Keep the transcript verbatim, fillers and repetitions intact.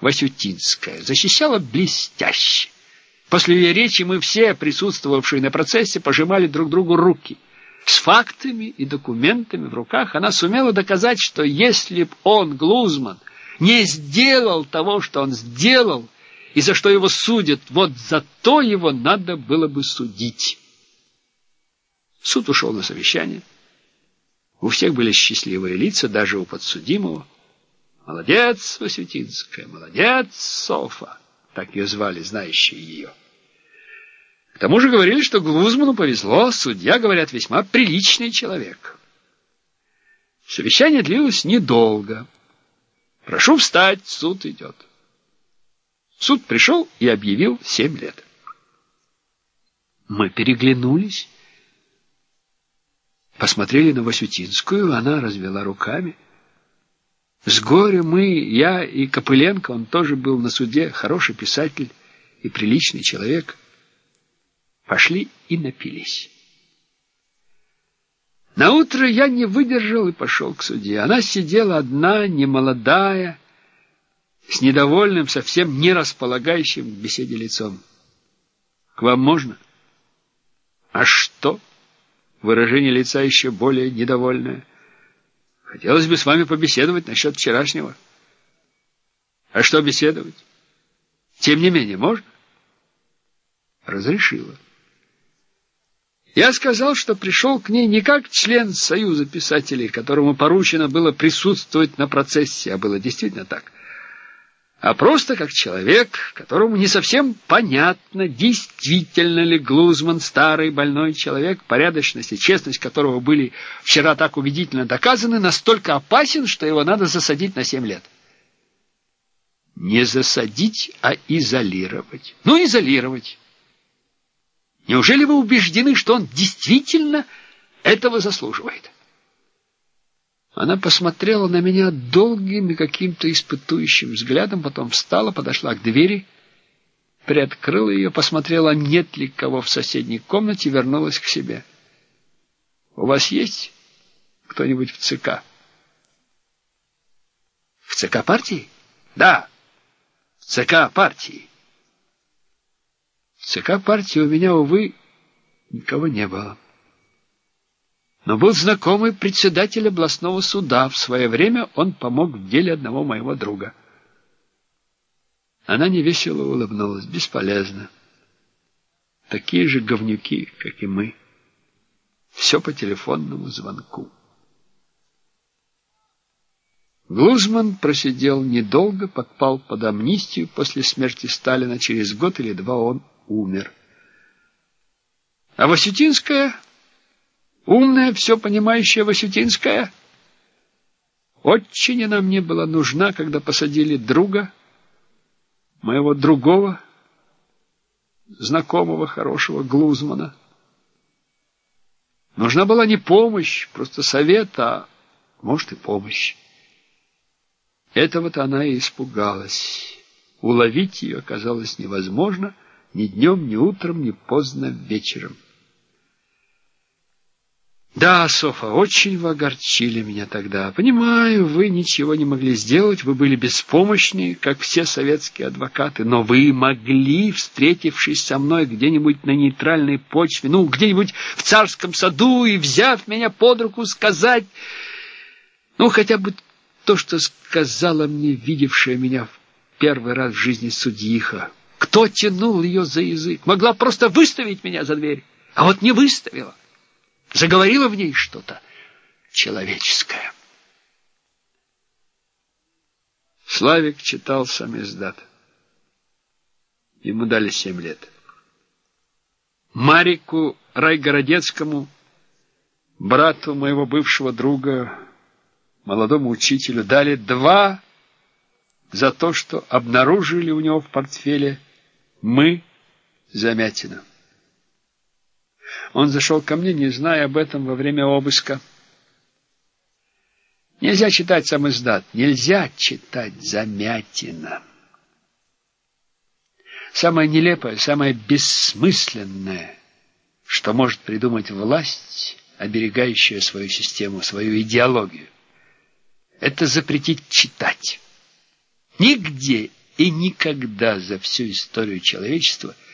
Васютинская защищала блестяще. После ее речи мы все, присутствовавшие на процессе, пожимали друг другу руки. С фактами и документами в руках она сумела доказать, что если б он, Глузман, не сделал того, что он сделал, и за что его судят, вот за то его надо было бы судить. Суд ушел на совещание. У всех были счастливые лица, даже у подсудимого. «Молодец, Васютинская, молодец, Софа», так ее звали, знающие ее. К тому же говорили, что Глузману повезло, судья, говорят, весьма приличный человек. Совещание длилось недолго. «Прошу встать, суд идет». Суд пришел и объявил семь лет. Мы переглянулись, посмотрели на Васютинскую, она развела руками. С горя мы, я и Копыленко, он тоже был на суде, хороший писатель и приличный человек, пошли и напились. Наутро я не выдержал и пошел к судье. Она сидела одна, немолодая, с недовольным, совсем не располагающим к беседе лицом. «К вам можно?» «А что?» Выражение лица еще более недовольное. «Хотелось бы с вами побеседовать насчет вчерашнего». «А что беседовать? Тем не менее, можно?» Разрешила. Я сказал, что пришел к ней не как член Союза писателей, которому поручено было присутствовать на процессе, а было действительно так, а просто как человек, которому не совсем понятно, действительно ли Глузман, старый больной человек, порядочность и честность которого были вчера так убедительно доказаны, настолько опасен, что его надо засадить на семь лет. Не засадить, а изолировать. Ну, изолировать. Неужели вы убеждены, что он действительно этого заслуживает? Она посмотрела на меня долгим и каким-то испытующим взглядом, потом встала, подошла к двери, приоткрыла ее, посмотрела, нет ли кого в соседней комнате, вернулась к себе. «У вас есть кто-нибудь в ЦК?» «В ЦК партии?» «Да, в ЦК партии». В ЦК партии у меня, увы, никого не было. Но был знакомый председатель областного суда. В свое время он помог в деле одного моего друга. Она невесело улыбнулась. Бесполезно. Такие же говнюки, как и мы. Все по телефонному звонку. Глузман просидел недолго, подпал под амнистию после смерти Сталина. Через год или два он умер. А Васютинская... Умная, все понимающая Васютинская. Очень она мне была нужна, когда посадили друга, моего другого, знакомого, хорошего Глузмана. Нужна была не помощь, просто совет, а может и помощь. Этого-то она и испугалась. Уловить ее оказалось невозможно ни днем, ни утром, ни поздно вечером. Да, Софа, очень вы огорчили меня тогда. Понимаю, вы ничего не могли сделать, вы были беспомощны, как все советские адвокаты, но вы могли, встретившись со мной где-нибудь на нейтральной почве, ну, где-нибудь в Царском саду и, взяв меня под руку, сказать, ну, хотя бы то, что сказала мне видевшая меня в первый раз в жизни судьиха. Кто тянул ее за язык? Могла просто выставить меня за дверь, а вот не выставила. Заговорило в ней что-то человеческое. Славик читал самиздат. Ему дали семь лет. Марику Райгородецкому, брату моего бывшего друга, молодому учителю, дали два за то, что обнаружили у него в портфеле мы Замятина. Он зашел ко мне, не зная об этом, во время обыска. Нельзя читать самиздат, нельзя читать Замятина. Самое нелепое, самое бессмысленное, что может придумать власть, оберегающая свою систему, свою идеологию, это запретить читать. Нигде И никогда за всю историю человечества